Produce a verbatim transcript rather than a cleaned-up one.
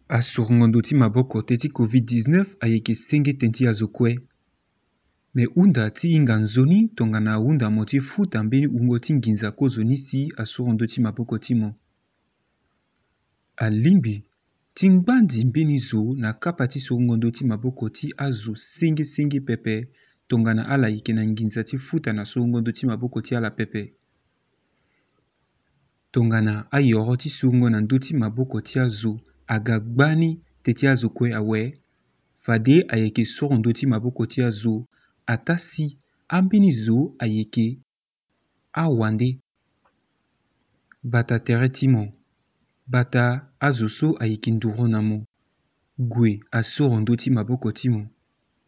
Asorongondo ti maboko te ti covid dix-neuf ayeke senge tënë azo kue. Me hunda ti hinga nzoni tongana hunda mo ti futa mbeni ungo ti nginza kozo ni si asorondo ti maboko ti mo. Alimbi ti ngbandi mbeni zo na kapa ti sorongondo ti maboko ti azo senge-senge pepe tongana ala yeke na nginza ti futa na sorongondo ti maboko ti ala pepe. Tongana ayoro ti sorongondo ti maboko ti azo aga gbani te ti azo kue awe, fade ayeke sorondo ti maboko ti azo ata si ambeni zo ayeke awande. Bata tere ti mo, bata azo so ayeke nduru na mo, gue asorondo ti maboko ti mo.